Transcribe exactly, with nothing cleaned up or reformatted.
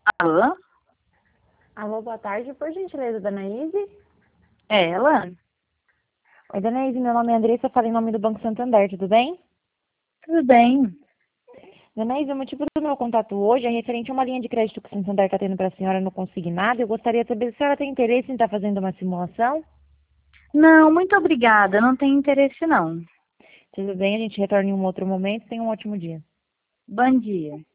Alô? Alô, boa tarde, por gentileza, dona Izzy? É ela? Oi, dona Izzy, meu nome é Andressa, falo em nome do Banco Santander, tudo bem? Tudo bem. Dona Izzy, o motivo do meu contato hoje é referente a uma linha de crédito que o Santander está tendo para a senhora no consignado. Eu gostaria de saber se a senhora tem interesse em estar fazendo uma simulação. Não, muito obrigada. Não tenho interesse, não. Tudo bem, a gente retorna em um outro momento. Tenha um ótimo dia. Bom dia.